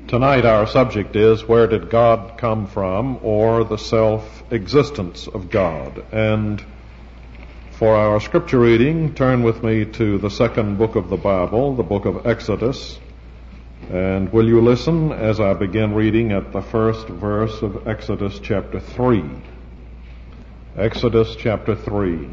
Tonight our subject is, where did God come from, or the self-existence of God? And for our scripture reading, turn with me to the second book of the Bible, the book of Exodus. And will you listen as I begin reading at the first verse of Exodus chapter 3. Exodus chapter 3.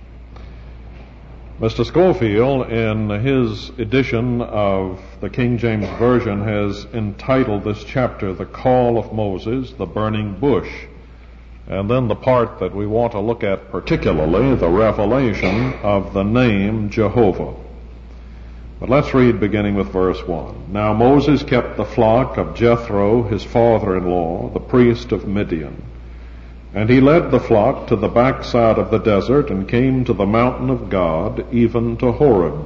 Mr. Schofield, in his edition of the King James Version, has entitled this chapter, The Call of Moses, the Burning Bush. And then the part that we want to look at particularly, the revelation of the name Jehovah. But let's read beginning with verse 1. Now Moses kept the flock of Jethro, his father-in-law, the priest of Midian. And he led the flock to the backside of the desert and came to the mountain of God, even to Horeb.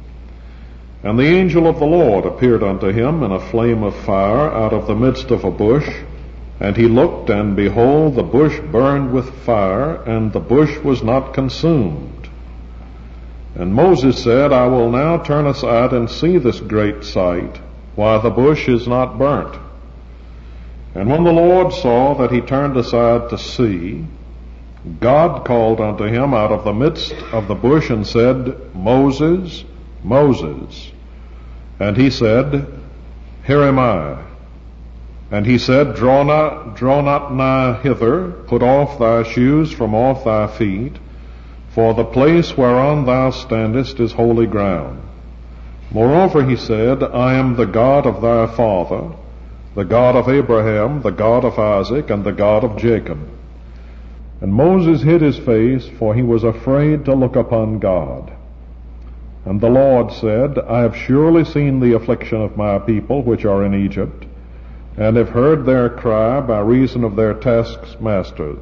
And the angel of the Lord appeared unto him in a flame of fire out of the midst of a bush. And he looked, and behold, the bush burned with fire, and the bush was not consumed. And Moses said, I will now turn aside and see this great sight, why the bush is not burnt. And when the Lord saw that he turned aside to see, God called unto him out of the midst of the bush and said, Moses, Moses. And he said, Here am I. And he said, Draw not nigh hither, put off thy shoes from off thy feet, for the place whereon thou standest is holy ground. Moreover, he said, I am the God of thy father, the God of Abraham, the God of Isaac, and the God of Jacob. And Moses hid his face, for he was afraid to look upon God. And the Lord said, I have surely seen the affliction of my people which are in Egypt, and have heard their cry by reason of their taskmasters,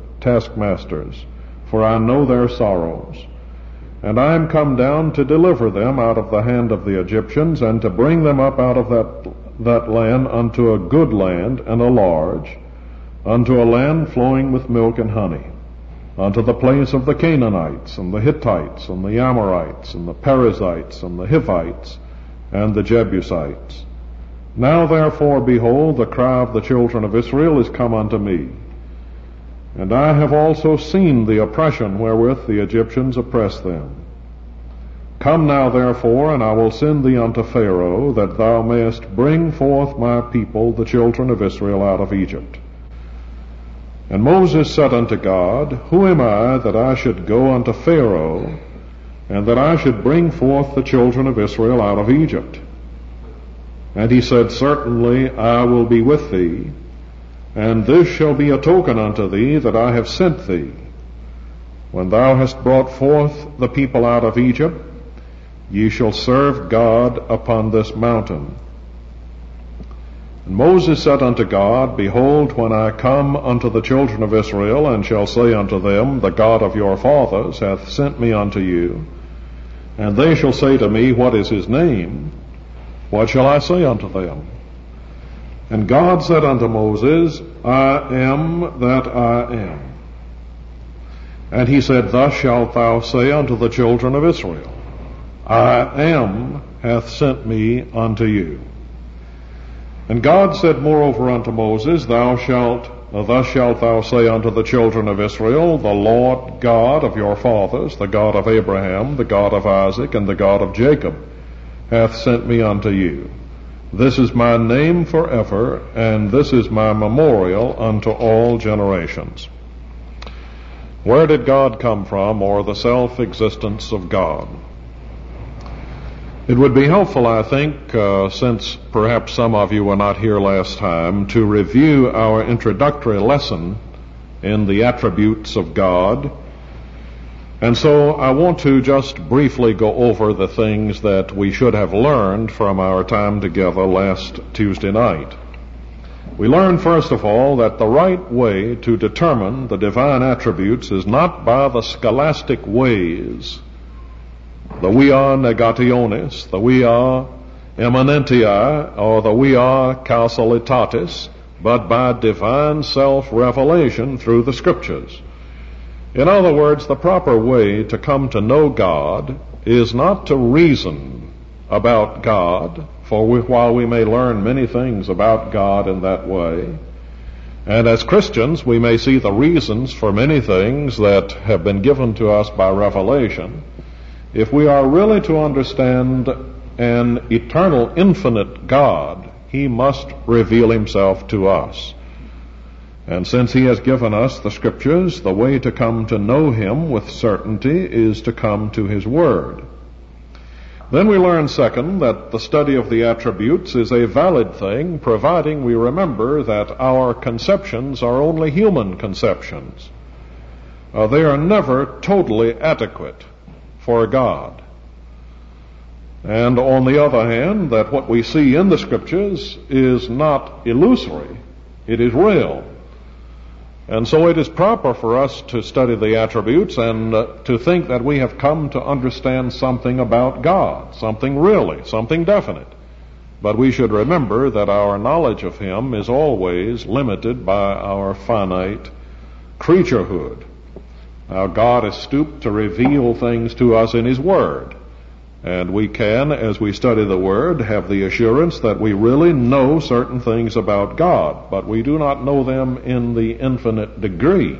for I know their sorrows. And I am come down to deliver them out of the hand of the Egyptians, and to bring them up out of that land unto a good land and a large, unto a land flowing with milk and honey, unto the place of the Canaanites, and the Hittites, and the Amorites, and the Perizzites, and the Hivites, and the Jebusites. Now therefore, behold, the cry of the children of Israel is come unto me. And I have also seen the oppression wherewith the Egyptians oppress them. Come now therefore, and I will send thee unto Pharaoh, that thou mayest bring forth my people, the children of Israel, out of Egypt. And Moses said unto God, Who am I that I should go unto Pharaoh, and that I should bring forth the children of Israel out of Egypt? And he said, Certainly I will be with thee, and this shall be a token unto thee that I have sent thee. When thou hast brought forth the people out of Egypt, ye shall serve God upon this mountain. And Moses said unto God, Behold, when I come unto the children of Israel, and shall say unto them, The God of your fathers hath sent me unto you, and they shall say to me, What is his name? What shall I say unto them? And God said unto Moses, I am that I am. And he said, Thus shalt thou say unto the children of Israel, I am hath sent me unto you. And God said moreover unto Moses, Thus shalt thou say unto the children of Israel, The Lord God of your fathers, the God of Abraham, the God of Isaac, and the God of Jacob, hath sent me unto you. This is my name forever, and this is my memorial unto all generations. Where did God come from, or the self-existence of God? It would be helpful, I think, since perhaps some of you were not here last time, to review our introductory lesson in the attributes of God. And so I want to just briefly go over the things that we should have learned from our time together last Tuesday night. We learned, first of all, that the right way to determine the divine attributes is not by the scholastic ways, the via negationis, the via eminentia, or the via causalitatis, but by divine self-revelation through the Scriptures. In other words, the proper way to come to know God is not to reason about God while we may learn many things about God in that way, and as Christians we may see the reasons for many things that have been given to us by revelation, if we are really to understand an eternal, infinite God, He must reveal Himself to us. And since He has given us the Scriptures, the way to come to know Him with certainty is to come to His Word. Then we learn, second, that the study of the attributes is a valid thing, providing we remember that our conceptions are only human conceptions. They are never totally adequate for God. And on the other hand, that what we see in the Scriptures is not illusory, it is real. And so it is proper for us to study the attributes and to think that we have come to understand something about God, something really, something definite. But we should remember that our knowledge of Him is always limited by our finite creaturehood. Now, God has stooped to reveal things to us in His Word. And we can, as we study the Word, have the assurance that we really know certain things about God, but we do not know them in the infinite degree.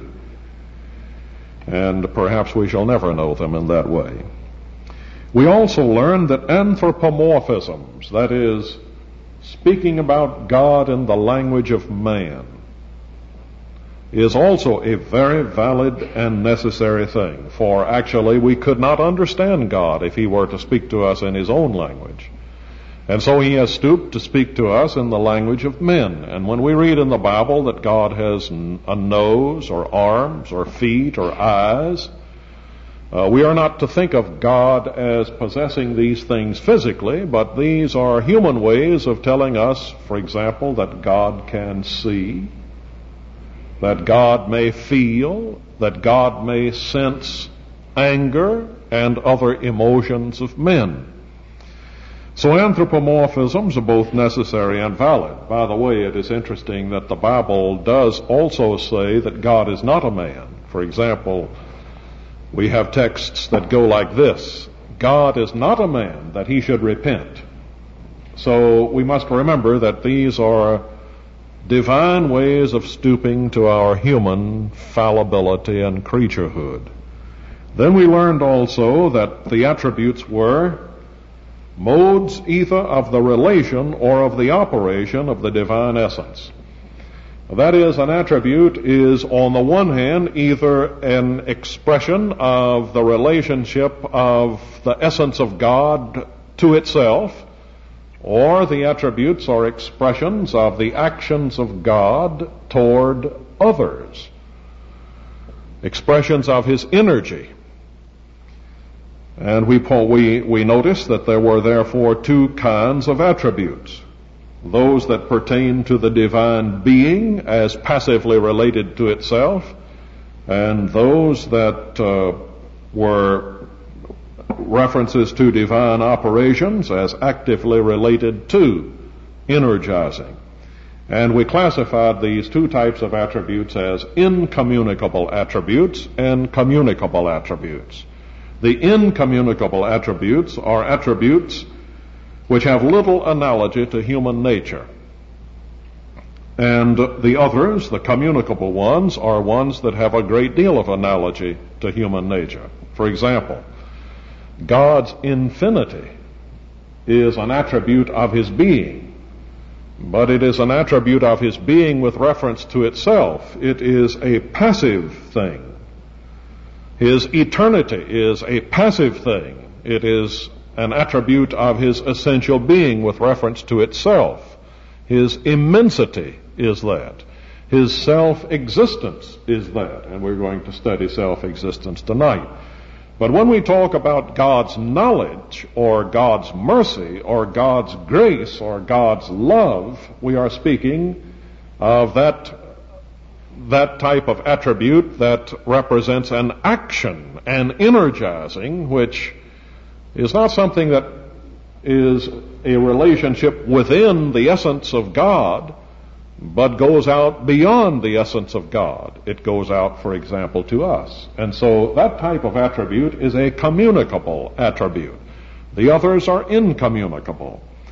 And perhaps we shall never know them in that way. We also learn that anthropomorphisms, that is, speaking about God in the language of man, is also a very valid and necessary thing. For actually we could not understand God if He were to speak to us in His own language. And so He has stooped to speak to us in the language of men. And when we read in the Bible that God has a nose or arms or feet or eyes, we are not to think of God as possessing these things physically, but these are human ways of telling us, for example, that God can see, that God may feel, that God may sense anger and other emotions of men. So anthropomorphisms are both necessary and valid. By the way, it is interesting that the Bible does also say that God is not a man. For example, we have texts that go like this: God is not a man that He should repent. So we must remember that these are divine ways of stooping to our human fallibility and creaturehood. Then we learned also that the attributes were modes either of the relation or of the operation of the divine essence. That is, an attribute is on the one hand either an expression of the relationship of the essence of God to itself, or the attributes are expressions of the actions of God toward others, expressions of His energy. And we notice that there were therefore two kinds of attributes: those that pertain to the divine being as passively related to itself, and those that were references to divine operations as actively related to energizing. And we classified these two types of attributes as incommunicable attributes and communicable attributes. The incommunicable attributes are attributes which have little analogy to human nature. And the others, the communicable ones, are ones that have a great deal of analogy to human nature. For example, God's infinity is an attribute of His being, but it is an attribute of His being with reference to itself. It is a passive thing. His eternity is a passive thing. It is an attribute of His essential being with reference to itself. His immensity is that. His self-existence is that. And we're going to study self-existence tonight. But when we talk about God's knowledge or God's mercy or God's grace or God's love, we are speaking of that type of attribute that represents an action, an energizing, which is not something that is a relationship within the essence of God, but goes out beyond the essence of God. It goes out, for example, to us. And so that type of attribute is a communicable attribute. The others are incommunicable.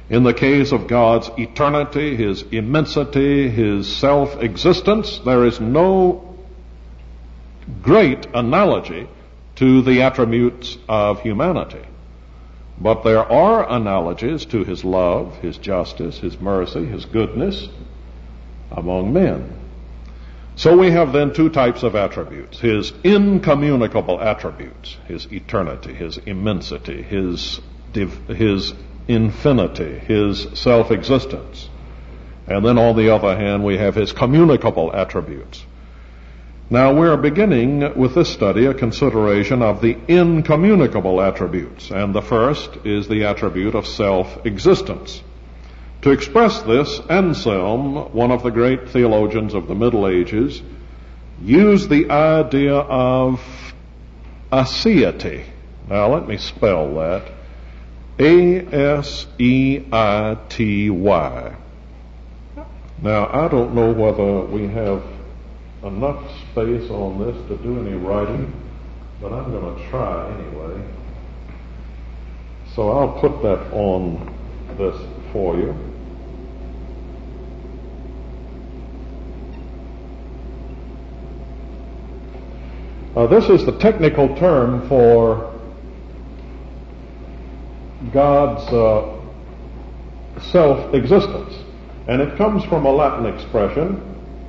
In the case of God's eternity, His immensity, His self-existence, there is no great analogy to the attributes of humanity. But there are analogies to His love, His justice, His mercy, His goodness among men. So we have then two types of attributes: His incommunicable attributes, His eternity, His immensity, His infinity, His self-existence. And then on the other hand, we have His communicable attributes. Now we're beginning with this study a consideration of the incommunicable attributes, and the first is the attribute of self-existence. To express this, Anselm, one of the great theologians of the Middle Ages, used the idea of aseity. Now let me spell that. A-S-E-I-T-Y. Now I don't know whether we have enough space on this to do any writing, but I'm going to try anyway. So I'll put that on this for you. This is the technical term for God's self-existence, and it comes from a Latin expression.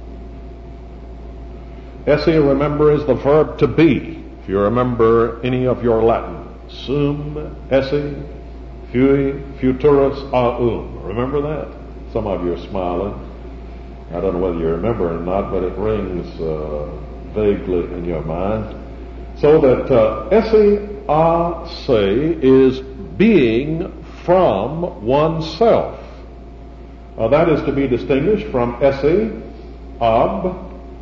Esse, remember, is the verb to be. If you remember any of your Latin, sum, esse, fui, futurus, aum. Remember that? Some of you are smiling. I don't know whether you remember or not, but it rings vaguely in your mind. So that esse a se is being from oneself. That is to be distinguished from esse ab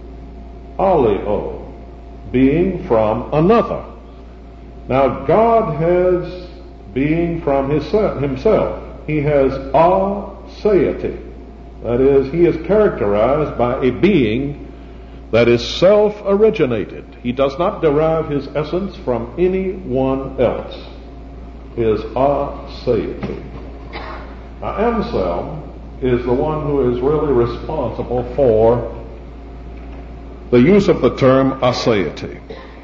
alio, being from another. Now God has being from himself. He has aseity. That is, He is characterized by a being that is self-originated. He does not derive His essence from anyone else. His aseity. Now Anselm is the one who is really responsible for the use of the term aseity.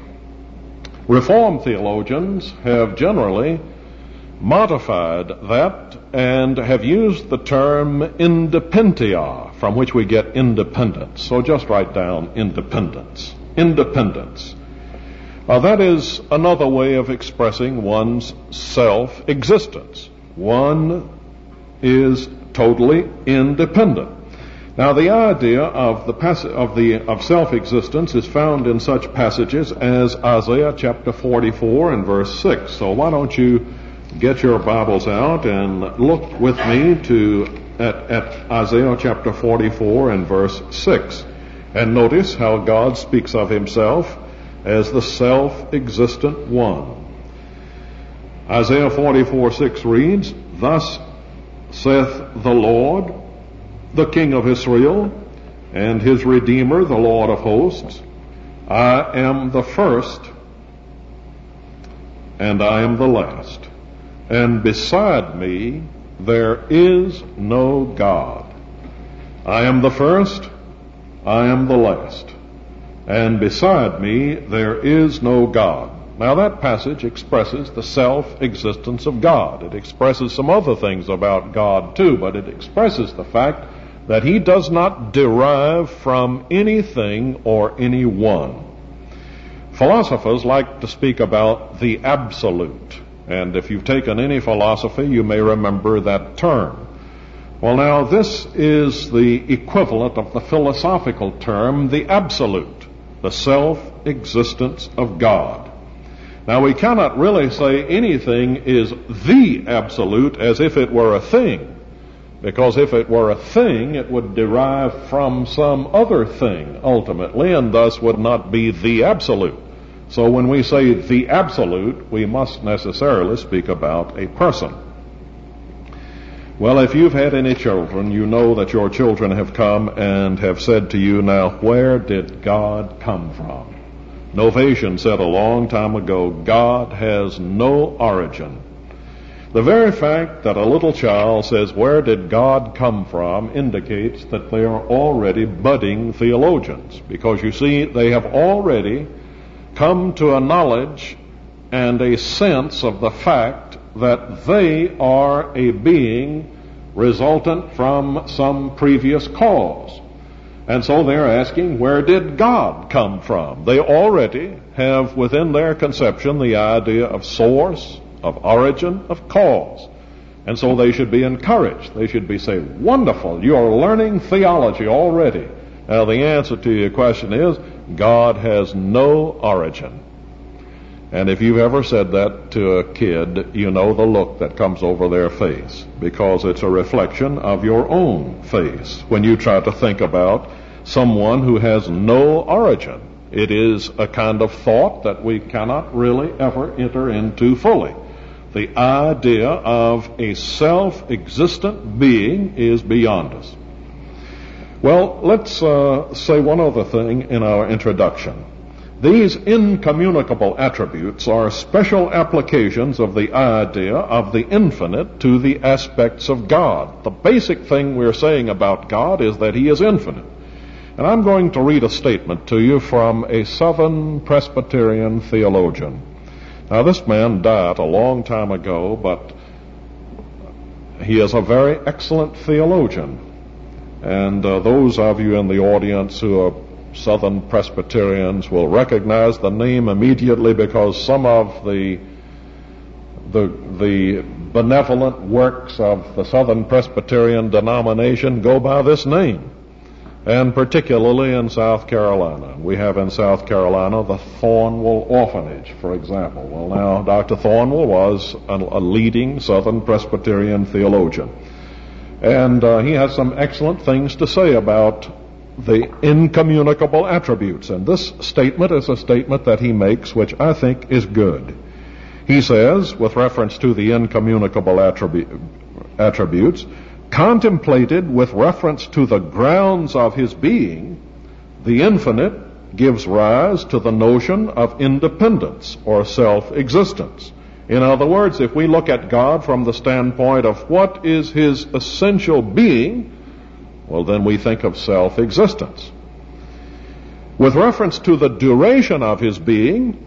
Reformed theologians have generally modified that and have used the term independentia, from which we get independence. So just write down independence. Independence. That is another way of expressing one's self-existence. One is totally independent. Now, the idea of self-existence is found in such passages as Isaiah chapter 44 and verse 6. So why don't you get your Bibles out and look with me at Isaiah chapter 44 and verse 6, and notice how God speaks of Himself as the self-existent one. Isaiah 44:6 reads, "Thus saith the Lord, the King of Israel, and His Redeemer, the Lord of hosts, I am the first, and I am the last, and beside me there is no God. I am the first, I am the last, and beside me there is no God." Now that passage expresses the self-existence of God. It expresses some other things about God too, but it expresses the fact that He does not derive from anything or anyone. Philosophers like to speak about the absolute, and if you've taken any philosophy, you may remember that term. Well, now, this is the equivalent of the philosophical term, the absolute, the self-existence of God. Now, we cannot really say anything is the absolute as if it were a thing, because if it were a thing, it would derive from some other thing, ultimately, and thus would not be the absolute. So when we say the absolute, we must necessarily speak about a person. Well, if you've had any children, you know that your children have come and have said to you, "Now, where did God come from?" Novatian said a long time ago, God has no origin. The very fact that a little child says, "Where did God come from?" indicates that they are already budding theologians, because you see, they have already come to a knowledge and a sense of the fact that they are a being resultant from some previous cause. And so they're asking, where did God come from? They already have within their conception the idea of source, of origin, of cause. And so they should be encouraged. They should be saying, "Wonderful, you are learning theology already." Now the answer to your question is, God has no origin. And if you've ever said that to a kid, you know the look that comes over their face, because it's a reflection of your own face when you try to think about someone who has no origin. It is a kind of thought that we cannot really ever enter into fully. The idea of a self-existent being is beyond us. Well, let's say one other thing in our introduction. These incommunicable attributes are special applications of the idea of the infinite to the aspects of God. The basic thing we're saying about God is that He is infinite. And I'm going to read a statement to you from a Southern Presbyterian theologian. Now, this man died a long time ago, but he is a very excellent theologian. And those of you in the audience who are Southern Presbyterians will recognize the name immediately, because some of the benevolent works of the Southern Presbyterian denomination go by this name, and particularly in South Carolina. We have in South Carolina the Thornwell Orphanage, for example. Well, now, Dr. Thornwell was a leading Southern Presbyterian theologian, and he has some excellent things to say about the incommunicable attributes. And this statement is a statement that he makes which I think is good. He says, with reference to the incommunicable attributes, contemplated with reference to the grounds of his being, the infinite gives rise to the notion of independence or self-existence. In other words, if we look at God from the standpoint of what is his essential being, well, then we think of self-existence. With reference to the duration of his being,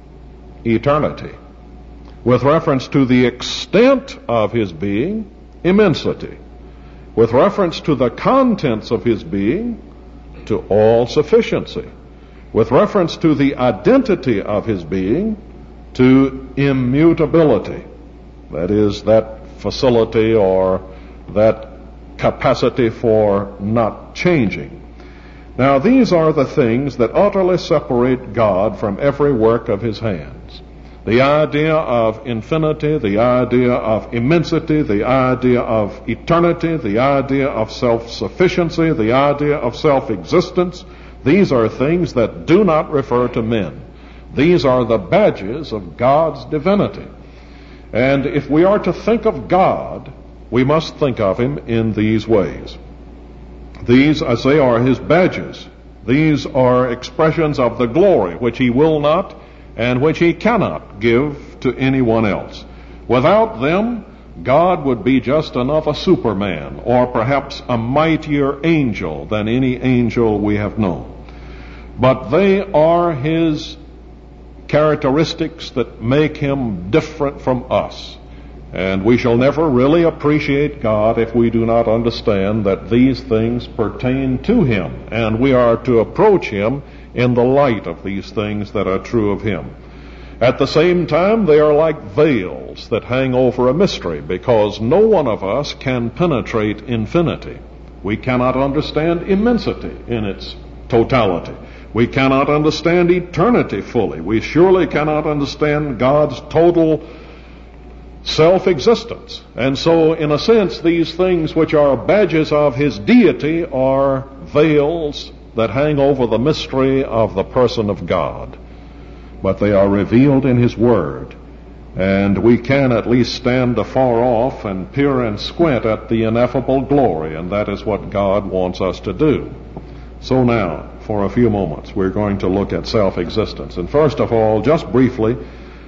eternity. With reference to the extent of his being, immensity. With reference to the contents of his being, to all sufficiency. With reference to the identity of his being, to immutability. That is, that facility or that capacity for not changing. Now, these are the things that utterly separate God from every work of his hands. The idea of infinity, the idea of immensity, the idea of eternity, the idea of self-sufficiency, the idea of self-existence, these are things that do not refer to men. These are the badges of God's divinity. And if we are to think of God, we must think of him in these ways. These, I say, are his badges. These are expressions of the glory which he will not and which he cannot give to anyone else. Without them, God would be just another Superman, or perhaps a mightier angel than any angel we have known. But they are his characteristics that make him different from us. And we shall never really appreciate God if we do not understand that these things pertain to him, and we are to approach him in the light of these things that are true of him. At the same time, they are like veils that hang over a mystery, because no one of us can penetrate infinity. We cannot understand immensity in its totality. We cannot understand eternity fully. We surely cannot understand God's total self-existence. And so, in a sense, these things which are badges of his deity are veils that hang over the mystery of the person of God. But they are revealed in his word, and we can at least stand afar off and peer and squint at the ineffable glory, and that is what God wants us to do. So now, for a few moments, we're going to look at self-existence. And first of all, just briefly,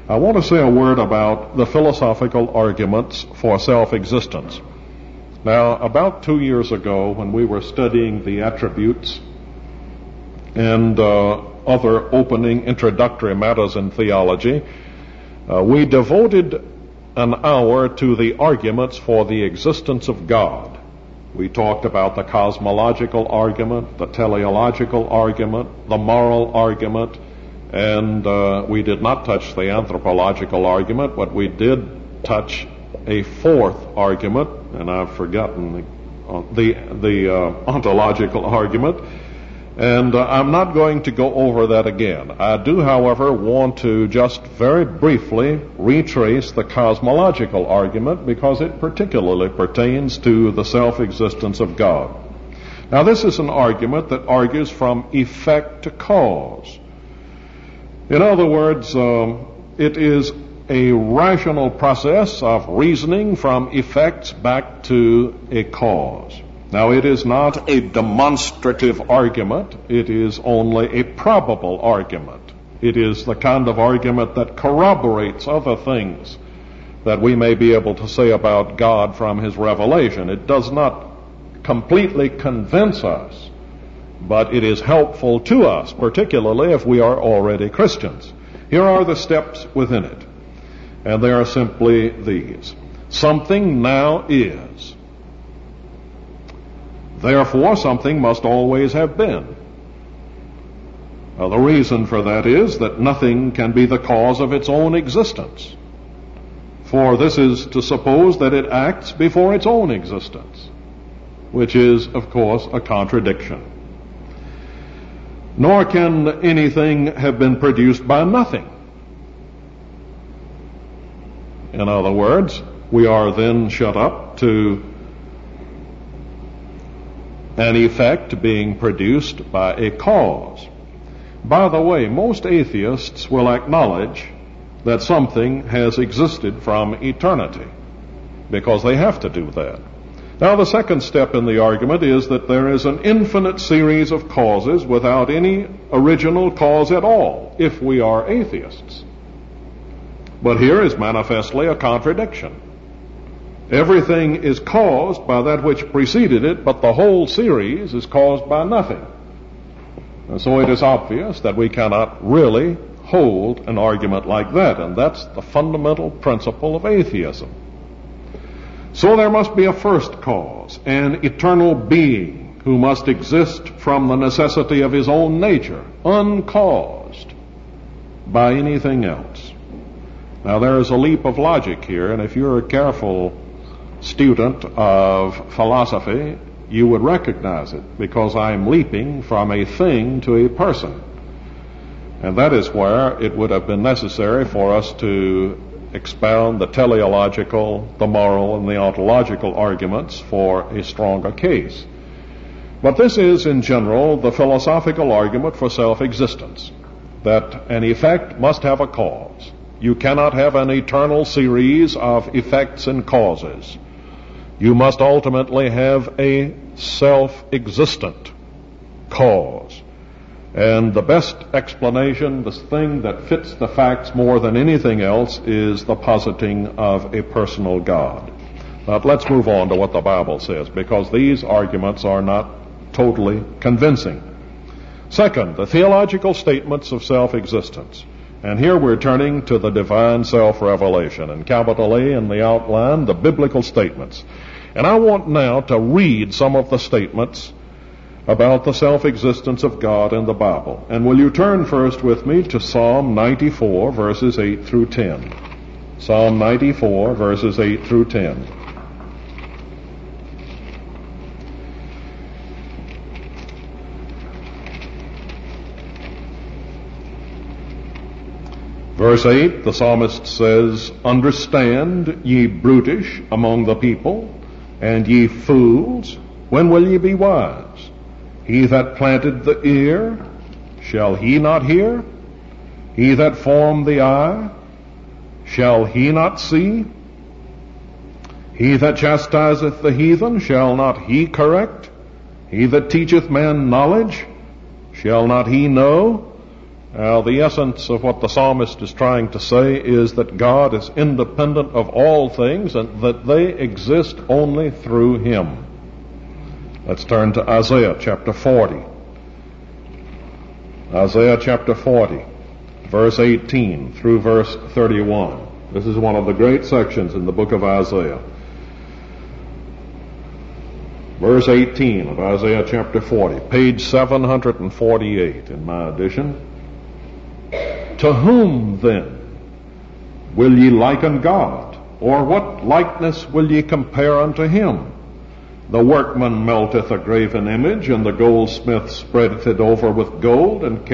I want to say a word about the philosophical arguments for self-existence. Now, about 2 years ago, when we were studying the attributes and other opening introductory matters in theology, we devoted an hour to the arguments for the existence of God. We talked about the cosmological argument, the teleological argument, the moral argument, and we did not touch the anthropological argument, but we did touch a fourth argument, and I've forgotten the ontological argument, and I'm not going to go over that again. I do, however, want to just very briefly retrace the cosmological argument because it particularly pertains to the self-existence of God. Now, this is an argument that argues from effect to cause. In other words, it is a rational process of reasoning from effects back to a cause. Now, it is not a demonstrative argument. It is only a probable argument. It is the kind of argument that corroborates other things that we may be able to say about God from His revelation. It does not completely convince us, but it is helpful to us, particularly if we are already Christians. Here are the steps within it, and they are simply these. Something now is. Therefore, something must always have been. Now, the reason for that is that nothing can be the cause of its own existence. For this is to suppose that it acts before its own existence, which is, of course, a contradiction. Nor can anything have been produced by nothing. In other words, we are then shut up to an effect being produced by a cause. By the way, most atheists will acknowledge that something has existed from eternity, because they have to do that. Now, the second step in the argument is that there is an infinite series of causes without any original cause at all, if we are atheists. But here is manifestly a contradiction. Everything is caused by that which preceded it, but the whole series is caused by nothing. And so it is obvious that we cannot really hold an argument like that, and that's the fundamental principle of atheism. So there must be a first cause, an eternal being who must exist from the necessity of his own nature, uncaused by anything else. Now, there is a leap of logic here, and if you're a careful student of philosophy, you would recognize it, because I'm leaping from a thing to a person. And that is where it would have been necessary for us to expound the teleological, the moral, and the ontological arguments for a stronger case. But this is, in general, the philosophical argument for self-existence, that an effect must have a cause. You cannot have an eternal series of effects and causes. You must ultimately have a self-existent cause. And the best explanation, the thing that fits the facts more than anything else, is the positing of a personal God. Now, let's move on to what the Bible says, because these arguments are not totally convincing. Second, the theological statements of self-existence. And here we're turning to the divine self-revelation, and capital A in the outline, the biblical statements. And I want now to read some of the statements about the self-existence of God in the Bible. And will you turn first with me to Psalm 94, verses 8 through 10. Psalm 94, verses 8 through 10. Verse 8, the psalmist says, "Understand, ye brutish among the people, and ye fools, when will ye be wise? He that planted the ear, shall he not hear? He that formed the eye, shall he not see? He that chastiseth the heathen, shall not he correct? He that teacheth men knowledge, shall not he know? The essence of what the psalmist is trying to say is that God is independent of all things and that they exist only through Him. Let's turn to Isaiah chapter 40. Isaiah chapter 40, verse 18 through verse 31. This is one of the great sections in the book of Isaiah. Verse 18 of Isaiah chapter 40, page 748 in my edition. To whom then will ye liken God? Or what likeness will ye compare unto Him? The workman melteth a graven image, and the goldsmith spreadeth it over with gold, and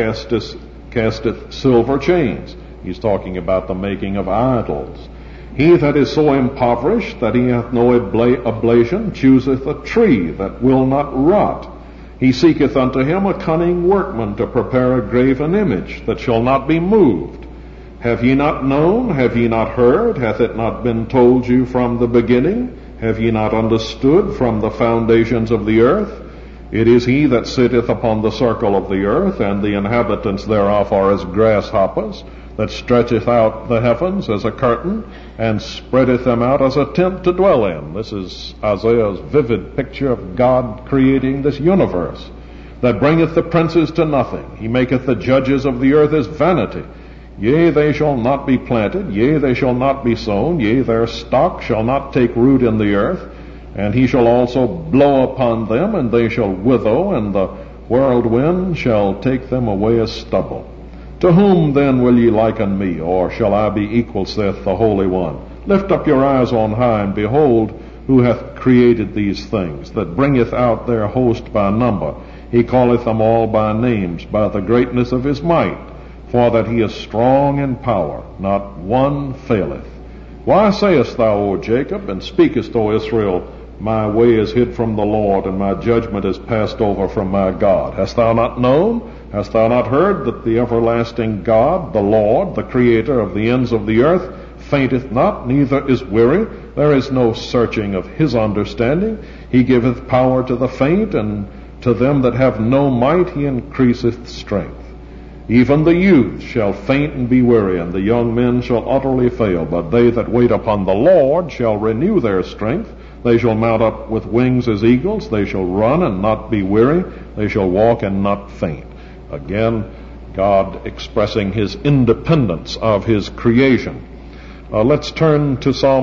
casteth silver chains. He's talking about the making of idols. He that is so impoverished that he hath no oblation chooseth a tree that will not rot. He seeketh unto him a cunning workman to prepare a graven image that shall not be moved. Have ye not known? Have ye not heard? Hath it not been told you from the beginning? Have ye not understood from the foundations of the earth? It is He that sitteth upon the circle of the earth, and the inhabitants thereof are as grasshoppers, that stretcheth out the heavens as a curtain, and spreadeth them out as a tent to dwell in. This is Isaiah's vivid picture of God creating this universe, that bringeth the princes to nothing. He maketh the judges of the earth as vanity. Yea, they shall not be planted, yea, they shall not be sown, yea, their stock shall not take root in the earth, and He shall also blow upon them, and they shall wither, and the whirlwind shall take them away as stubble. To whom then will ye liken me, or shall I be equal, saith the Holy One? Lift up your eyes on high, and behold, who hath created these things, that bringeth out their host by number. He calleth them all by names, by the greatness of His might. For that He is strong in power, not one faileth. Why sayest thou, O Jacob, and speakest, O Israel, my way is hid from the Lord, and my judgment is passed over from my God? Hast thou not known? Hast thou not heard that the everlasting God, the Lord, the Creator of the ends of the earth, fainteth not, neither is weary? There is no searching of His understanding. He giveth power to the faint, and to them that have no might He increaseth strength. Even the youths shall faint and be weary, and the young men shall utterly fail. But they that wait upon the Lord shall renew their strength. They shall mount up with wings as eagles. They shall run and not be weary. They shall walk and not faint. Again, God expressing His independence of His creation. Let's turn to Psalm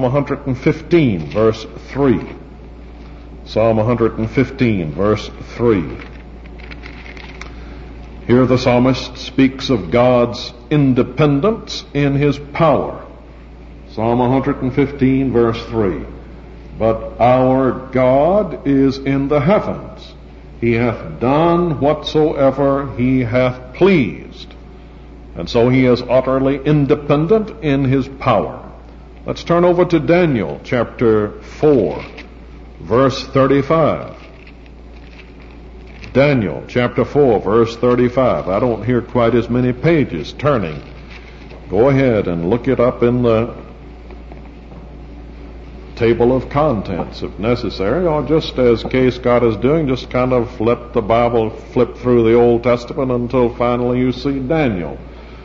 115, verse 3. Psalm 115, verse 3. Here the psalmist speaks of God's independence in His power. Psalm 115, verse 3. But our God is in the heavens. He hath done whatsoever He hath pleased. And so He is utterly independent in His power. Let's turn over to Daniel chapter 4, verse 35. Daniel chapter 4, verse 35. I don't hear quite as many pages turning. Go ahead and look it up in the table of contents if necessary, or just as Kay Scott is doing, just kind of let the Bible flip through the Old Testament until finally you see Daniel.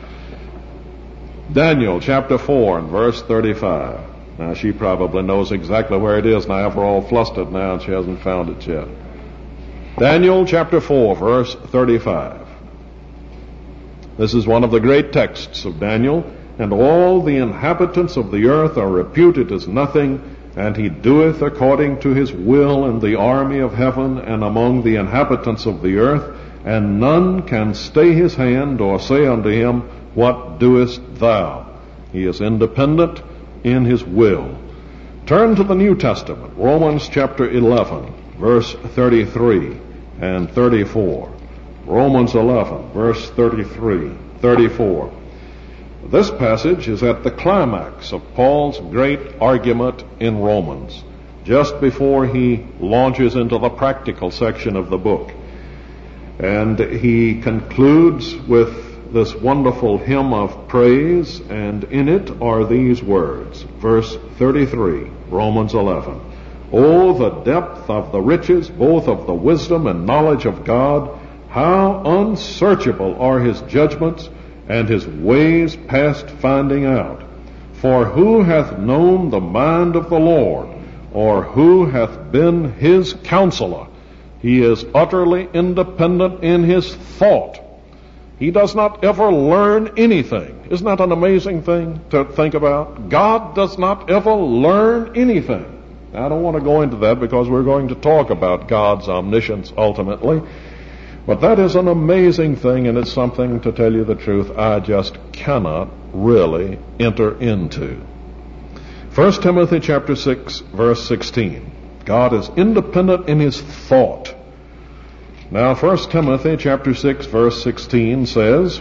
Daniel chapter 4 and verse 35. Now she probably knows exactly where it is, and I have her all flustered now and she hasn't found it yet. Daniel chapter 4, verse 35. This is one of the great texts of Daniel. And all the inhabitants of the earth are reputed as nothing, and He doeth according to His will in the army of heaven and among the inhabitants of the earth, and none can stay His hand or say unto Him, What doest thou? He is independent in His will. Turn to the New Testament, Romans chapter 11. Verse 33 and 34. Romans 11, verse 34. This passage is at the climax of Paul's great argument in Romans, just before he launches into the practical section of the book. And he concludes with this wonderful hymn of praise, and in it are these words. Verse 33, Romans 11. Oh, the depth of the riches, both of the wisdom and knowledge of God! How unsearchable are His judgments, and his ways past finding out. For who hath known the mind of the Lord, or who hath been his counselor? He is utterly independent in his thought. He does not ever learn anything. Isn't that an amazing thing to think about? God does not ever learn anything. I don't want to go into that because we're going to talk about God's omniscience ultimately. But that is an amazing thing, and it's something, to tell you the truth, I just cannot really enter into. 1 Timothy chapter 6, verse 16. God is independent in his thought. Now, 1 Timothy chapter 6, verse 16 says,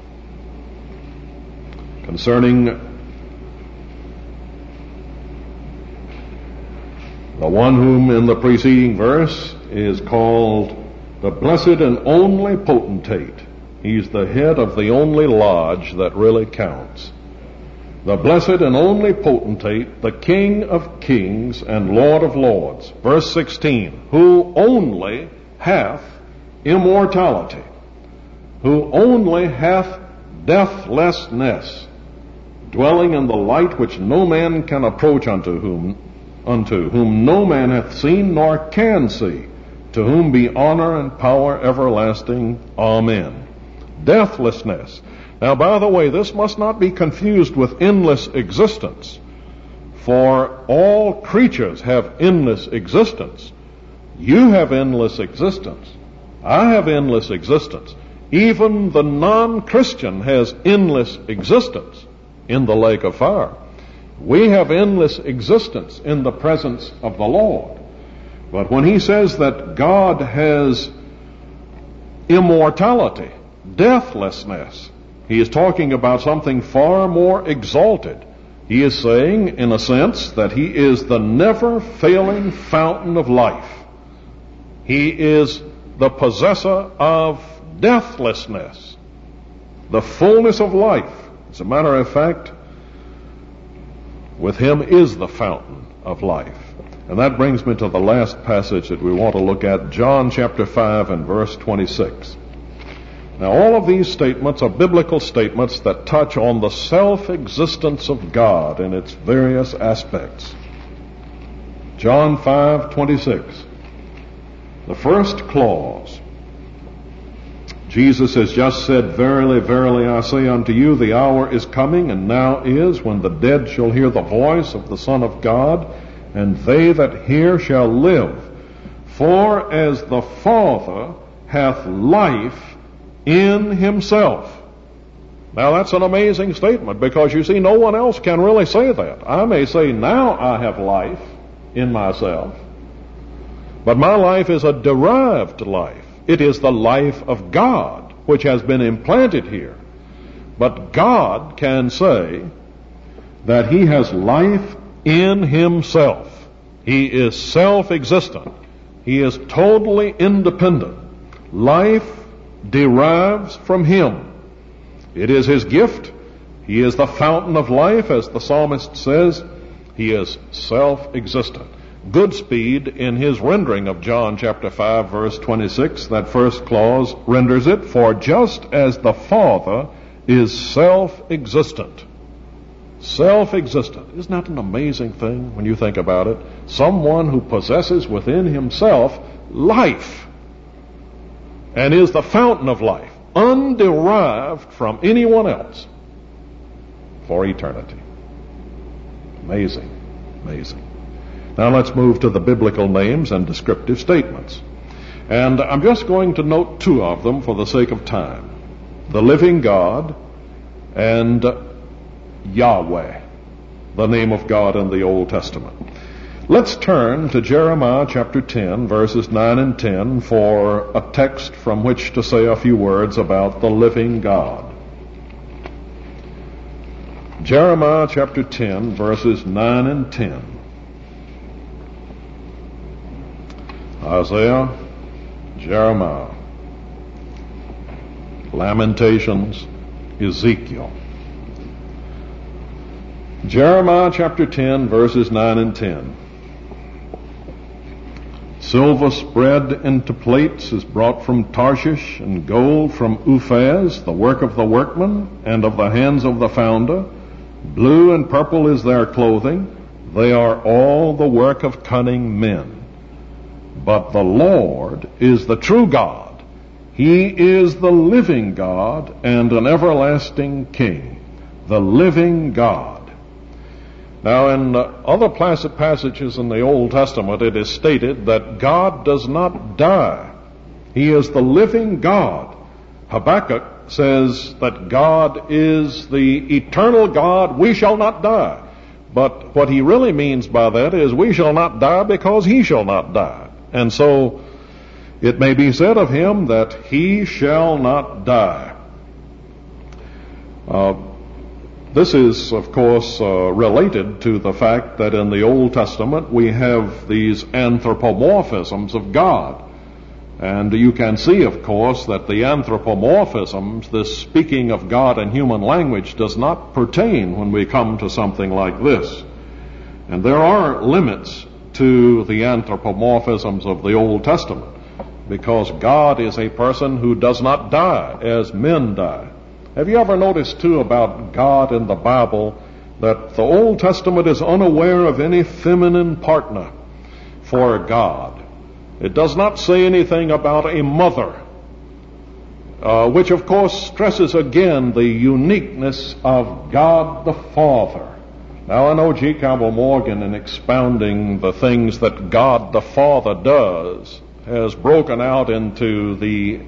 concerning the one whom in the preceding verse is called the blessed and only potentate. He's the head of the only lodge that really counts. The blessed and only potentate, the King of kings and Lord of lords. Verse 16, who only hath immortality, who only hath deathlessness, dwelling in the light which no man can approach unto whom no man hath seen nor can see, to whom be honor and power everlasting. Amen. Deathlessness. Now, by the way, this must not be confused with endless existence, for all creatures have endless existence. You have endless existence. I have endless existence. Even the non-Christian has endless existence in the lake of fire. We have endless existence in the presence of the Lord. But when he says that God has immortality, deathlessness, he is talking about something far more exalted. He is saying, in a sense, that he is the never-failing fountain of life. He is the possessor of deathlessness, the fullness of life. As a matter of fact, with him is the fountain of life. And that brings me to the last passage that we want to look at, John chapter 5 and verse 26. Now, all of these statements are biblical statements that touch on the self-existence of God in its various aspects. John 5:26. The first clause. Jesus has just said, verily, verily, I say unto you, the hour is coming, and now is, when the dead shall hear the voice of the Son of God, and they that hear shall live. For as the Father hath life in himself. Now that's an amazing statement, because you see, no one else can really say that. I may say, now I have life in myself, but my life is a derived life. It is the life of God, which has been implanted here. But God can say that he has life in himself. He is self-existent. He is totally independent. Life derives from him. It is his gift. He is the fountain of life, as the psalmist says. He is self-existent. Goodspeed, in his rendering of John chapter 5 verse 26, that first clause renders it, for just as the Father is self-existent. Self-existent. Isn't that an amazing thing when you think about it? Someone who possesses within himself life and is the fountain of life, underived from anyone else for eternity. Amazing. Amazing. Now let's move to the biblical names and descriptive statements. And I'm just going to note two of them for the sake of time. The living God and Yahweh, the name of God in the Old Testament. Let's turn to Jeremiah chapter 10, verses 9 and 10 for a text from which to say a few words about the living God. Jeremiah chapter 10, verses 9 and 10. Isaiah, Jeremiah, Lamentations, Ezekiel. Jeremiah chapter 10, verses 9 and 10 Silver spread into plates is brought from Tarshish, and gold from Uphaz, the work of the workman and of the hands of the founder. Blue and purple is their clothing. They are all the work of cunning men. But the Lord is the true God. He is the living God and an everlasting King. The living God. Now, in other passages in the Old Testament, it is stated that God does not die. He is the living God. Habakkuk says that God is the eternal God. We shall not die. But what he really means by that is we shall not die because he shall not die. And so it may be said of him that he shall not die. This is, of course, related to the fact that in the Old Testament we have these anthropomorphisms of God. And you can see, of course, that the anthropomorphisms, this speaking of God in human language, does not pertain when we come to something like this. And there are limits to the anthropomorphisms of the Old Testament, because God is a person who does not die as men die. Have you ever noticed, too, about God in the Bible, that the Old Testament is unaware of any feminine partner for God? It does not say anything about a mother, which, of course, stresses again the uniqueness of God the Father. Now, I know G. Campbell Morgan, in expounding the things that God the Father does, has broken out into the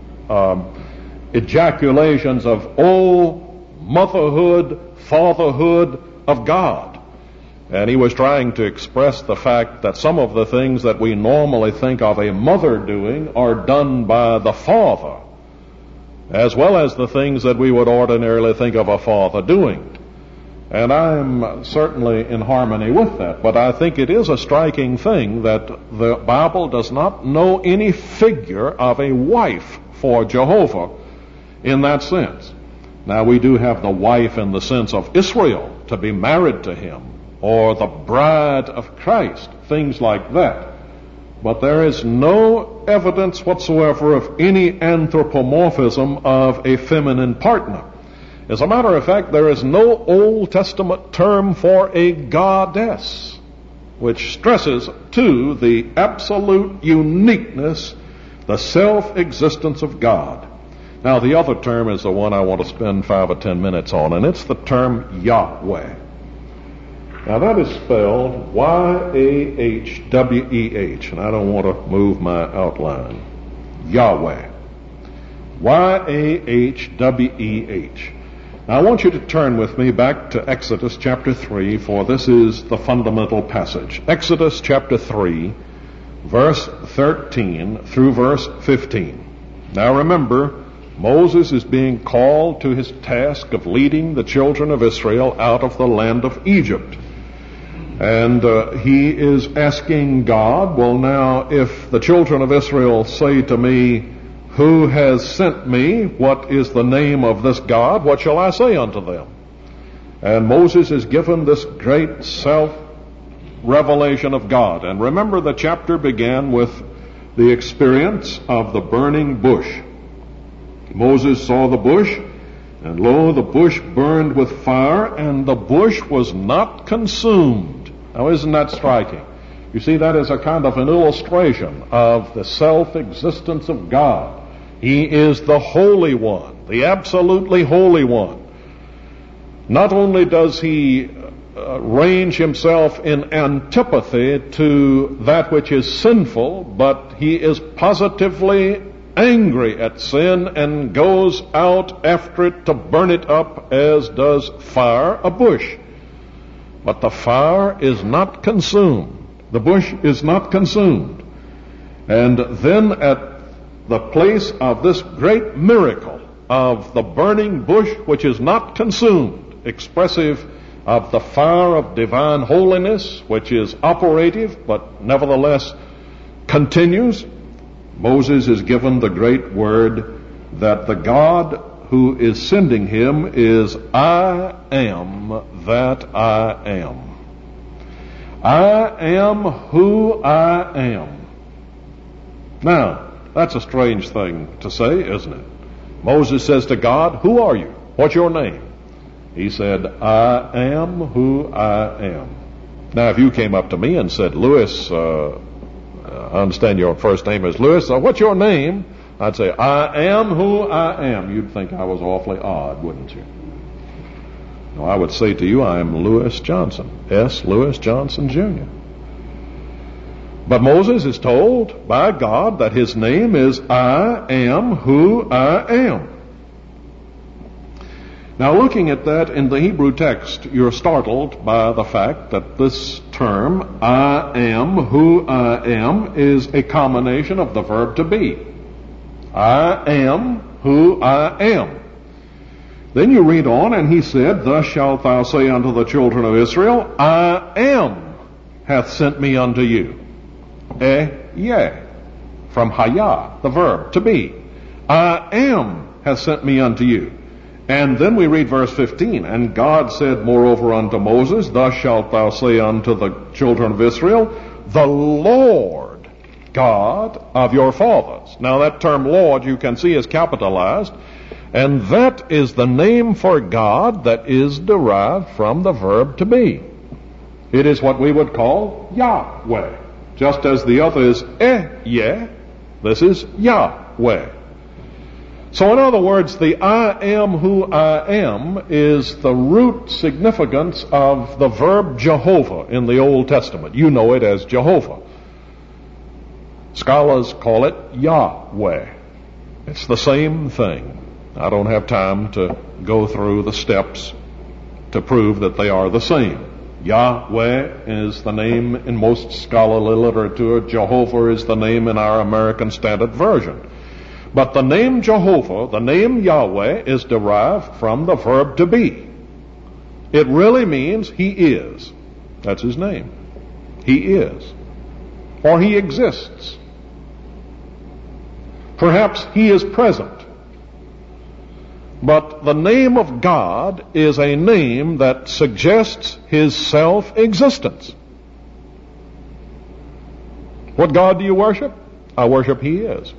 ejaculations of, "Oh, motherhood, fatherhood of God." And he was trying to express the fact that some of the things that we normally think of a mother doing are done by the father, as well as the things that we would ordinarily think of a father doing. And I'm certainly in harmony with that, but I think it is a striking thing that the Bible does not know any figure of a wife for Jehovah in that sense. Now, we do have the wife in the sense of Israel, to be married to him, or the bride of Christ, things like that. But there is no evidence whatsoever of any anthropomorphism of a feminine partner. As a matter of fact, there is no Old Testament term for a goddess, which stresses, too, the absolute uniqueness, the self-existence of God. Now, the other term is the one I want to spend 5 or 10 minutes on, and it's the term Yahweh. Now, that is spelled Y-A-H-W-E-H, and I don't want to move my outline. Yahweh. Y-A-H-W-E-H. Now, I want you to turn with me back to Exodus chapter 3, for this is the fundamental passage. Exodus chapter 3, verse 13 through verse 15. Now, remember, Moses is being called to his task of leading the children of Israel out of the land of Egypt. And he is asking God, well, now, if the children of Israel say to me, "Who has sent me? What is the name of this God? What shall I say unto them?" And Moses is given this great self-revelation of God. And remember, the chapter began with the experience of the burning bush. Moses saw the bush, and lo, the bush burned with fire, and the bush was not consumed. Now, isn't that striking? You see, that is a kind of an illustration of the self-existence of God. He is the Holy One, the absolutely Holy One. Not only does he range himself in antipathy to that which is sinful, but he is positively angry at sin and goes out after it to burn it up, as does fire a bush. But the fire is not consumed. The bush is not consumed. And then at the place of this great miracle of the burning bush which is not consumed, expressive of the fire of divine holiness, which is operative but nevertheless continues, Moses is given the great word that the God who is sending him is I am that I am. I am who I am. Now, that's a strange thing to say, isn't it? Moses says to God, "Who are you? What's your name?" He said, "I am who I am." Now, if you came up to me and said, "Lewis, I understand your first name is Lewis, so what's your name?" I'd say, "I am who I am." You'd think I was awfully odd, wouldn't you? No, I would say to you, "I am Lewis Johnson, S. Lewis Johnson, Jr." But Moses is told by God that his name is "I am who I am." Now, looking at that in the Hebrew text, you're startled by the fact that this term, "I am who I am," is a combination of the verb to be. I am who I am. Then you read on, and he said, "Thus shalt thou say unto the children of Israel, I am hath sent me unto you." Yea, from haya, the verb, to be. I am hath sent me unto you. And then we read verse 15, "And God said moreover unto Moses, Thus shalt thou say unto the children of Israel, The Lord God of your fathers." Now that term Lord, you can see, is capitalized, and that is the name for God that is derived from the verb to be. It is what we would call Yahweh. Just as the other is Yeh, this is Yahweh. So in other words, the "I am who I am" is the root significance of the verb Jehovah in the Old Testament. You know it as Jehovah. Scholars call it Yahweh. It's the same thing. I don't have time to go through the steps to prove that they are the same. Yahweh is the name in most scholarly literature. Jehovah is the name in our American Standard Version. But the name Jehovah, the name Yahweh, is derived from the verb to be. It really means he is. That's his name. He is. Or he exists. Perhaps he is present. But the name of God is a name that suggests his self-existence. What God do you worship? I worship he is.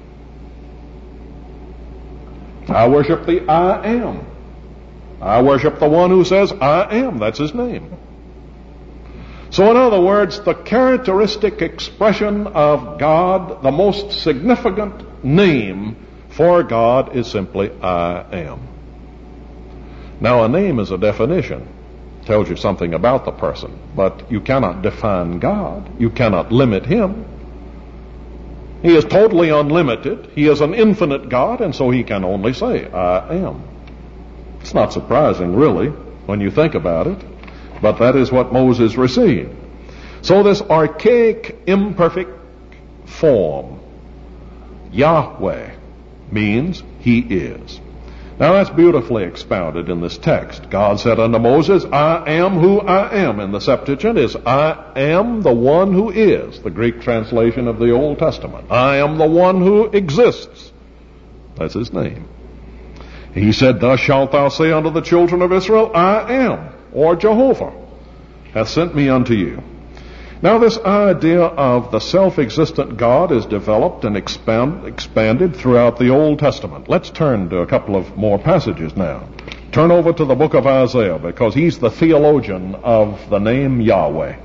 I worship the I am. I worship the one who says I am. That's his name. So in other words, the characteristic expression of God, the most significant name for God, is simply I am. Now, a name is a definition. Tells you something about the person, but you cannot define God. You cannot limit him. He is totally unlimited. He is an infinite God, and so he can only say, I am. It's not surprising, really, when you think about it, but that is what Moses received. So this archaic, imperfect form, Yahweh, means he is. Now that's beautifully expounded in this text. God said unto Moses, I am who I am. And the Septuagint is, I am the one who is, the Greek translation of the Old Testament. I am the one who exists. That's his name. He said, Thus shalt thou say unto the children of Israel, I am, or Jehovah, hath sent me unto you. Now this idea of the self-existent God is developed and expanded throughout the Old Testament. Let's turn to a couple of more passages now. Turn over to the book of Isaiah, because he's the theologian of the name Yahweh.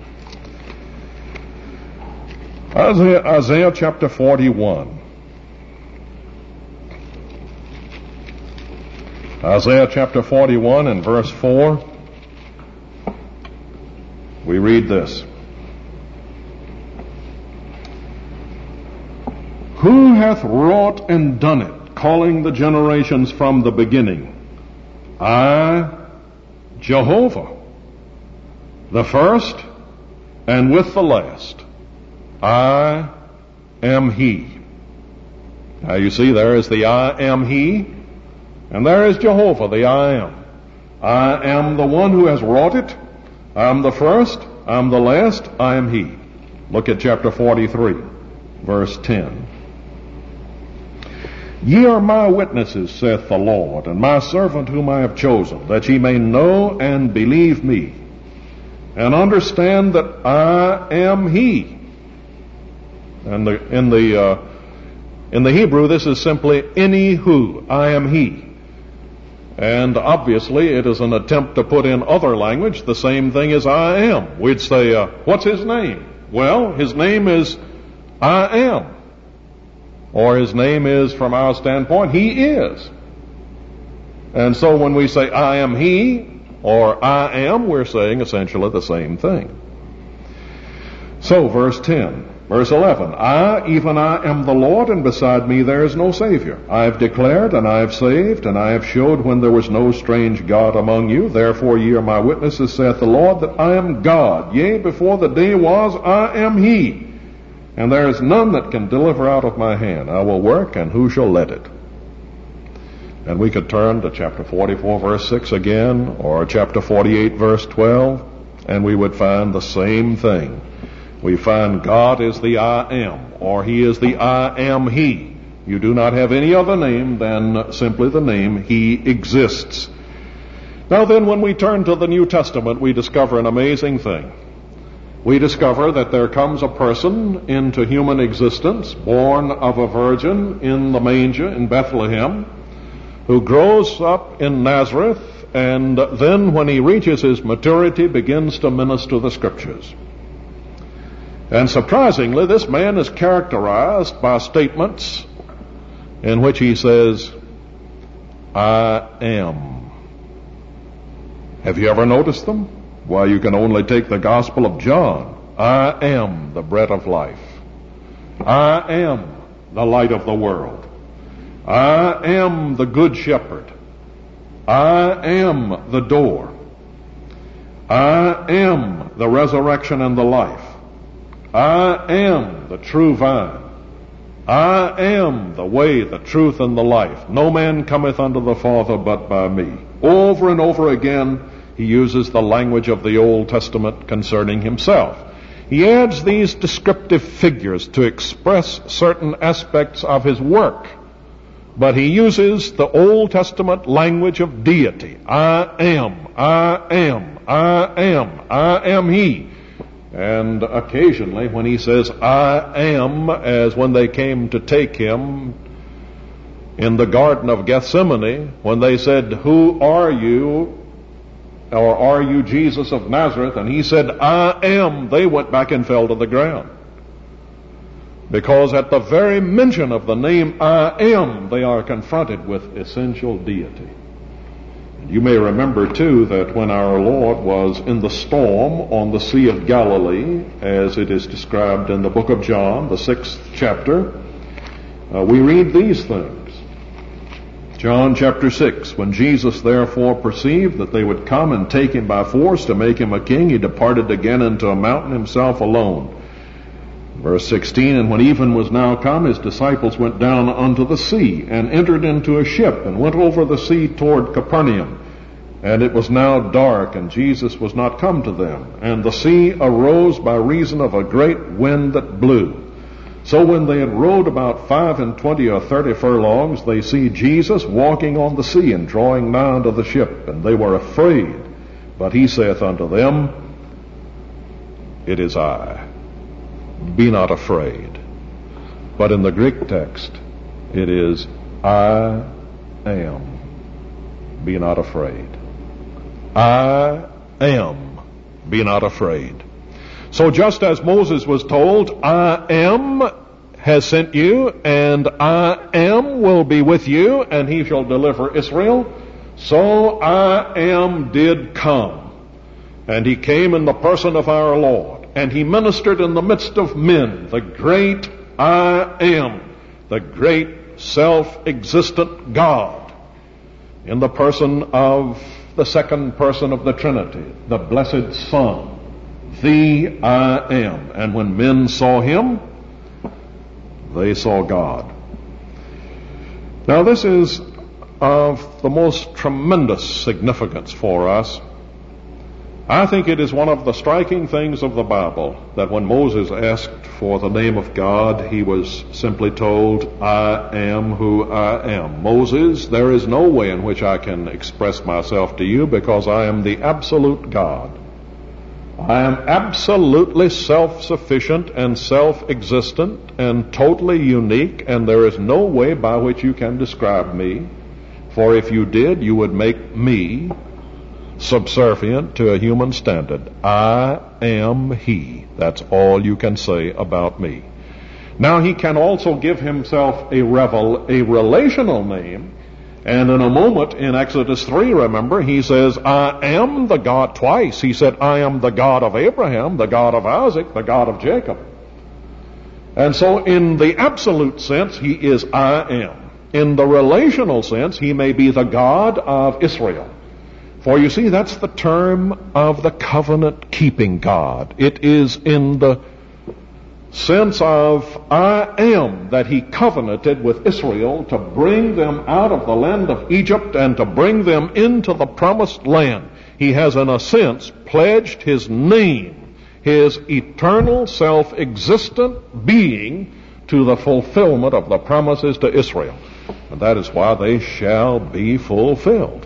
Isaiah chapter 41. Isaiah chapter 41 and verse 4. We read this. Who hath wrought and done it, calling the generations from the beginning? I, Jehovah, the first and with the last. I am he. Now you see, there is the I am he, and there is Jehovah, the I am. I am the one who has wrought it. I am the first, I am the last, I am he. Look at chapter 43, verse 10. Ye are my witnesses, saith the Lord, and my servant whom I have chosen, that ye may know and believe me, and understand that I am he. And in the Hebrew, this is simply any who, I am he. And obviously, it is an attempt to put in other language the same thing as I am. We'd say, what's his name? Well, his name is I am. Or his name is, from our standpoint, he is. And so when we say I am he, or I am, we're saying essentially the same thing. So, verse 10. Verse 11, I, even I, am the Lord, and beside me there is no Savior. I have declared, and I have saved, and I have showed when there was no strange God among you. Therefore ye are my witnesses, saith the Lord, that I am God. Yea, before the day was, I am he. And there is none that can deliver out of my hand. I will work, and who shall let it? And we could turn to chapter 44, verse 6 again, or chapter 48, verse 12, and we would find the same thing. We find God is the I am, or he is the I am he. You do not have any other name than simply the name he exists. Now then, when we turn to the New Testament, we discover an amazing thing. We discover that there comes a person into human existence, born of a virgin in the manger in Bethlehem, who grows up in Nazareth, and then when he reaches his maturity, begins to minister the Scriptures. And surprisingly, this man is characterized by statements in which he says, I am. Have you ever noticed them? Why, you can only take the Gospel of John. I am the bread of life. I am the light of the world. I am the good shepherd. I am the door. I am the resurrection and the life. I am the true vine. I am the way, the truth, and the life. No man cometh unto the Father but by me. Over and over again, he uses the language of the Old Testament concerning himself. He adds these descriptive figures to express certain aspects of his work. But he uses the Old Testament language of deity. I am, I am, I am, I am he. And occasionally when he says, I am, as when they came to take him in the Garden of Gethsemane, when they said, who are you? Or are you Jesus of Nazareth? And he said, I am. They went back and fell to the ground. Because at the very mention of the name I am, they are confronted with essential deity. You may remember, too, that when our Lord was in the storm on the Sea of Galilee, as it is described in the book of John, the 6th chapter, we read these things. John chapter 6, when Jesus therefore perceived that they would come and take him by force to make him a king, he departed again into a mountain himself alone. Verse 16, and when even was now come, his disciples went down unto the sea, and entered into a ship, and went over the sea toward Capernaum. And it was now dark, and Jesus was not come to them. And the sea arose by reason of a great wind that blew. So when they had rowed about 25 or 30 furlongs, they see Jesus walking on the sea, and drawing nigh unto the ship, and they were afraid. But he saith unto them, it is I. Be not afraid. But in the Greek text, it is, I am. Be not afraid. I am. Be not afraid. So just as Moses was told, I am has sent you, and I am will be with you, and he shall deliver Israel, so I am did come. And he came in the person of our Lord. And he ministered in the midst of men, the great I am, the great self-existent God, in the person of the second person of the Trinity, the blessed Son, the I am. And when men saw him, they saw God. Now this is of the most tremendous significance for us. I think it is one of the striking things of the Bible that when Moses asked for the name of God, he was simply told, I am who I am. Moses, there is no way in which I can express myself to you because I am the absolute God. I am absolutely self-sufficient and self-existent and totally unique, and there is no way by which you can describe me. For if you did, you would make me subservient to a human standard. I am He. That's all you can say about me. Now, He can also give Himself a relational name. And in a moment in Exodus 3, remember, He says, I am the God. Twice He said, I am the God of Abraham, the God of Isaac, the God of Jacob. And so in the absolute sense, He is I am. In the relational sense, He may be the God of Israel. For you see, that's the term of the covenant-keeping God. It is in the sense of I am that He covenanted with Israel to bring them out of the land of Egypt and to bring them into the promised land. He has in a sense pledged His name, His eternal self-existent being, to the fulfillment of the promises to Israel. And that is why they shall be fulfilled.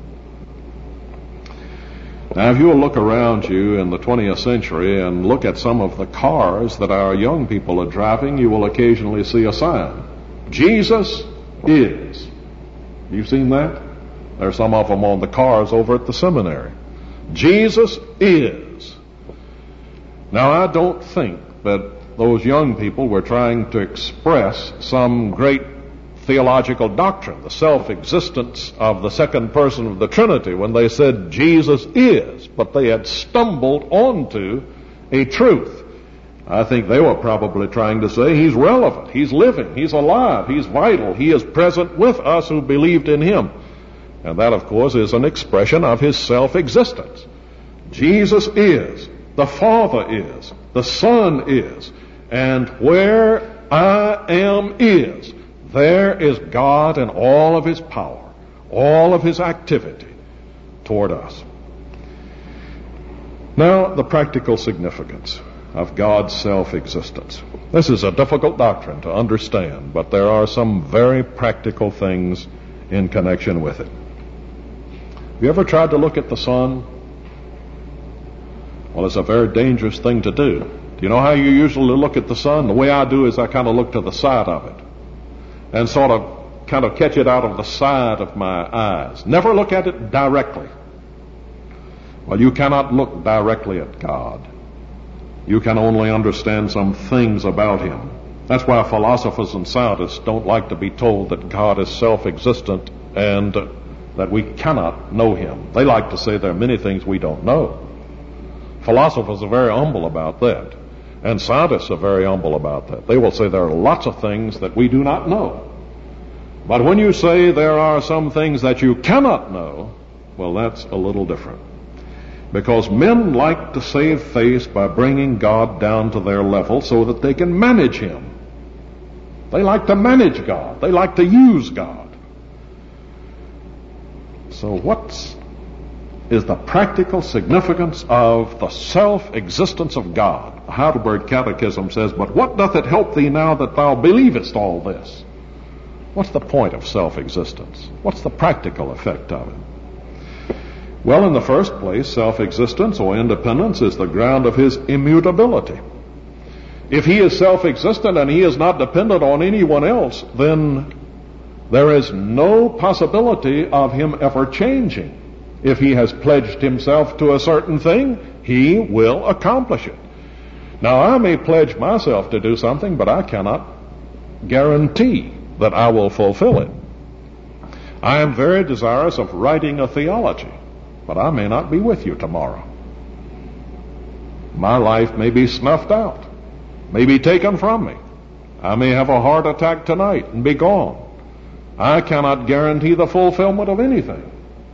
Now, if you will look around you in the 20th century and look at some of the cars that our young people are driving, you will occasionally see a sign. Jesus is. You've seen that? There's some of them on the cars over at the seminary. Jesus is. Now, I don't think that those young people were trying to express some great theological doctrine, the self-existence of the second person of the Trinity, when they said Jesus is, but they had stumbled onto a truth. I think they were probably trying to say He's relevant, He's living, He's alive, He's vital, He is present with us who believed in Him. And that, of course, is an expression of His self-existence. Jesus is, the Father is, the Son is, and where I am is, there is God in all of His power, all of His activity toward us. Now, the practical significance of God's self-existence. This is a difficult doctrine to understand, but there are some very practical things in connection with it. Have you ever tried to look at the sun? Well, it's a very dangerous thing to do. Do you know how you usually look at the sun? The way I do is I kind of look to the side of it and sort of kind of catch it out of the side of my eyes. Never look at it directly. Well, you cannot look directly at God. You can only understand some things about Him. That's why philosophers and scientists don't like to be told that God is self-existent and that we cannot know Him. They like to say there are many things we don't know. Philosophers are very humble about that. And scientists are very humble about that. They will say there are lots of things that we do not know. But when you say there are some things that you cannot know, well, that's a little different. Because men like to save face by bringing God down to their level so that they can manage Him. They like to manage God. They like to use God. So what is the practical significance of the self-existence of God? The Heidelberg Catechism says, but what doth it help thee now that thou believest all this? What's the point of self-existence? What's the practical effect of it? Well, in the first place, self-existence or independence is the ground of His immutability. If He is self-existent and He is not dependent on anyone else, then there is no possibility of Him ever changing. If He has pledged Himself to a certain thing, He will accomplish it. Now, I may pledge myself to do something, but I cannot guarantee that I will fulfill it. I am very desirous of writing a theology, but I may not be with you tomorrow. My life may be snuffed out, may be taken from me. I may have a heart attack tonight and be gone. I cannot guarantee the fulfillment of anything.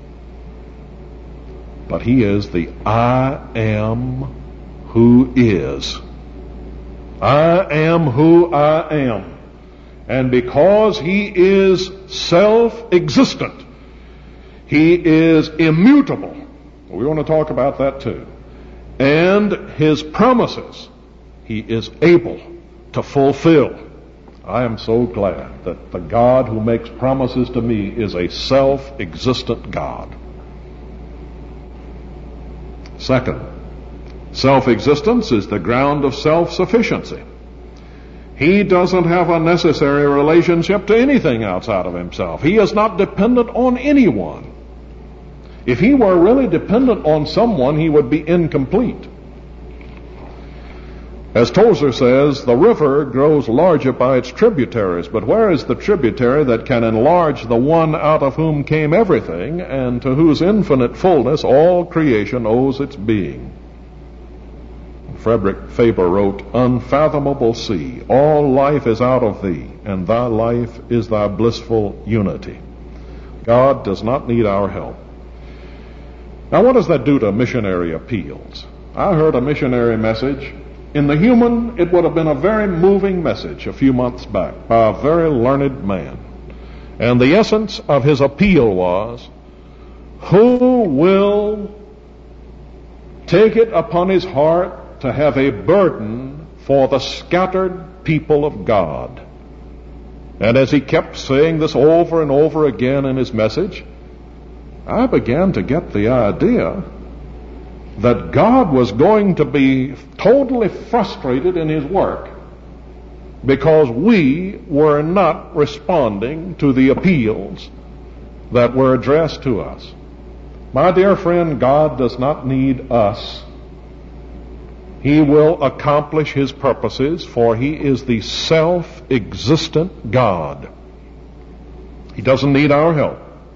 But He is the I am who is. I am who I am. And because He is self-existent, He is immutable. We want to talk about that too. And His promises, He is able to fulfill. I am so glad that the God who makes promises to me is a self-existent God. Second, Self-existence is the ground of self-sufficiency. He doesn't have a necessary relationship to anything outside of himself. He is not dependent on anyone. If he were really dependent on someone, he would be incomplete. As Tozer says, the river grows larger by its tributaries, but where is the tributary that can enlarge the one out of whom came everything, and to whose infinite fullness all creation owes its being? Frederick Faber wrote, "Unfathomable sea, all life is out of thee, and thy life is thy blissful unity." God does not need our help. Now, what does that do to missionary appeals? I heard a missionary message. In the human, it would have been a very moving message a few months back by a very learned man. And the essence of his appeal was, who will take it upon his heart to have a burden for the scattered people of God? And as he kept saying this over and over again in his message, I began to get the idea that God was going to be totally frustrated in his work because we were not responding to the appeals that were addressed to us. My dear friend, God does not need us. He will accomplish his purposes, for he is the self-existent God. He doesn't need our help.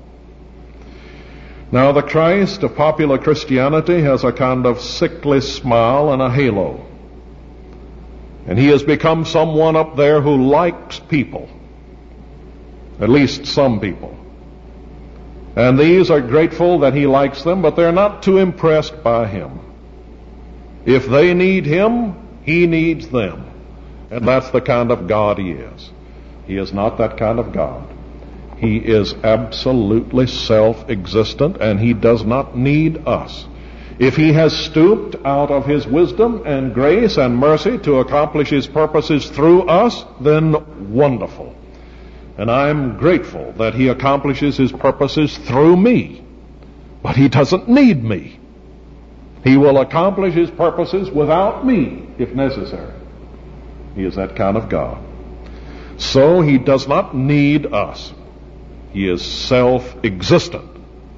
Now, the Christ of popular Christianity has a kind of sickly smile and a halo. And he has become someone up there who likes people. At least some people. And these are grateful that he likes them, but they're not too impressed by him. If they need him, he needs them. And that's the kind of God he is. He is not that kind of God. He is absolutely self-existent, and he does not need us. If he has stooped out of his wisdom and grace and mercy to accomplish his purposes through us, then wonderful. And I'm grateful that he accomplishes his purposes through me. But he doesn't need me. He will accomplish his purposes without me, if necessary. He is that kind of God. So he does not need us. He is self-existent.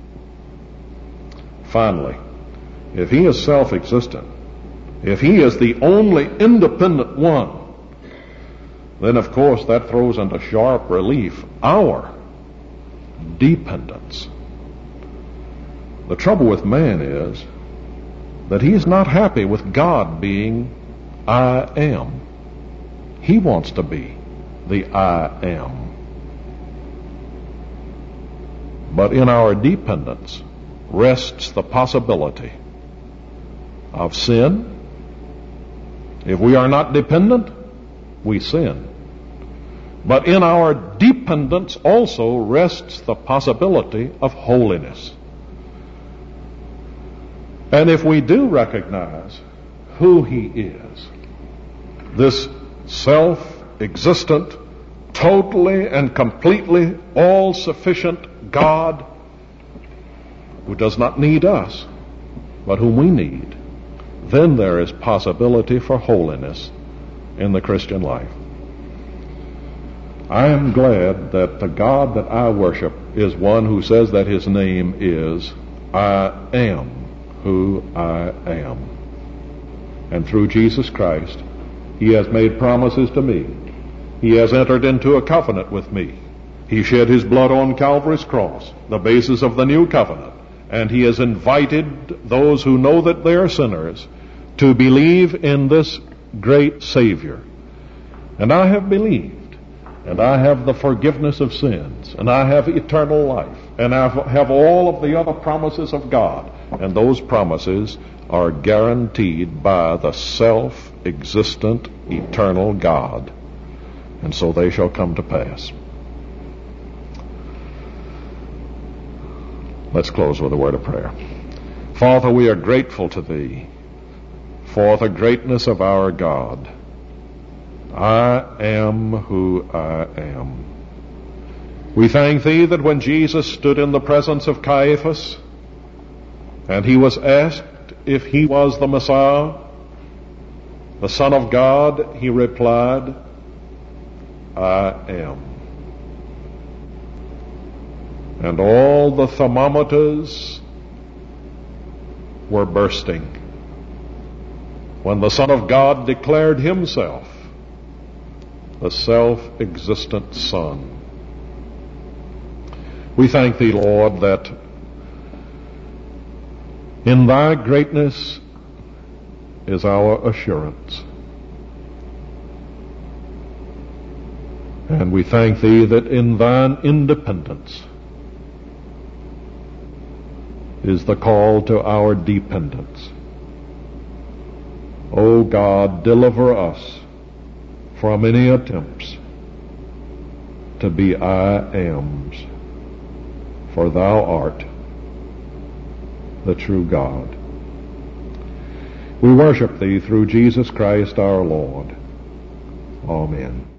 Finally, if he is self-existent, if he is the only independent one, then of course that throws into sharp relief our dependence. The trouble with man is that he is not happy with God being I am. He wants to be the I am. But in our dependence rests the possibility of sin. If we are not dependent, we sin. But in our dependence also rests the possibility of holiness. And if we do recognize who he is, this self-existent, totally and completely all-sufficient God who does not need us, but whom we need, then there is possibility for holiness in the Christian life. I am glad that the God that I worship is one who says that his name is I am who I am. And through Jesus Christ, he has made promises to me. He has entered into a covenant with me. He shed his blood on Calvary's cross, the basis of the new covenant. And he has invited those who know that they are sinners to believe in this great Savior. And I have believed, and I have the forgiveness of sins, and I have eternal life, and I have all of the other promises of God. And those promises are guaranteed by the self-existent, eternal God. And so they shall come to pass. Let's close with a word of prayer. Father, we are grateful to thee for the greatness of our God. I am who I am. We thank thee that when Jesus stood in the presence of Caiaphas and he was asked asked if he was the Messiah, the Son of God, he replied, I am. And all the thermometers were bursting when the Son of God declared himself the self-existent Son. We thank thee, Lord, that in thy greatness is our assurance. And we thank thee that in thine independence is the call to our dependence. O God, deliver us from any attempts to be I-ams, for thou art the true God. We worship thee through Jesus Christ our Lord. Amen.